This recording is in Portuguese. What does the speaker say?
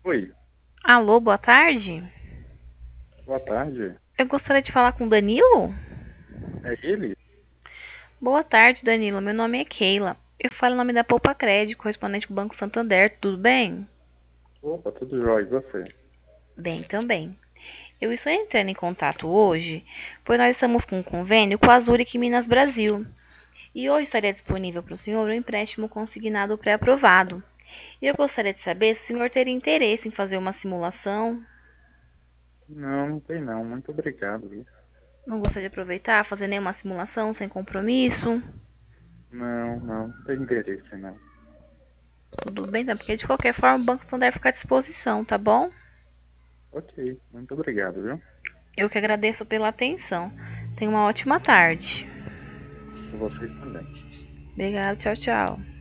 Oi, Alô, boa tarde. boa tarde. Eu gostaria de falar com o Danilo. É ele? Boa tarde, Danilo. Meu nome é Keila. Eu falo em nome da Poupa Crédito, correspondente do Banco Santander. Tudo bem? Opa, tudo jóia, e você? Bem, também. Eu estou entrando em contato hoje, pois nós estamos com um convênio com a Zurich Minas Brasil. E hoje estaria disponível para o senhor um empréstimo consignado pré-aprovado. E eu gostaria de saber se o senhor teria interesse em fazer uma simulação. Não, não tem não. Muito obrigado, viu? Não gostaria de aproveitar, fazer nenhuma simulação sem compromisso. Não tem interesse, não. Tudo bem, tá? Porque de qualquer forma o Banco Santander fica à disposição, tá bom? Ok, muito obrigado, viu? Eu que agradeço pela atenção. Tenha uma ótima tarde. E vocês também. Obrigada, tchau, tchau.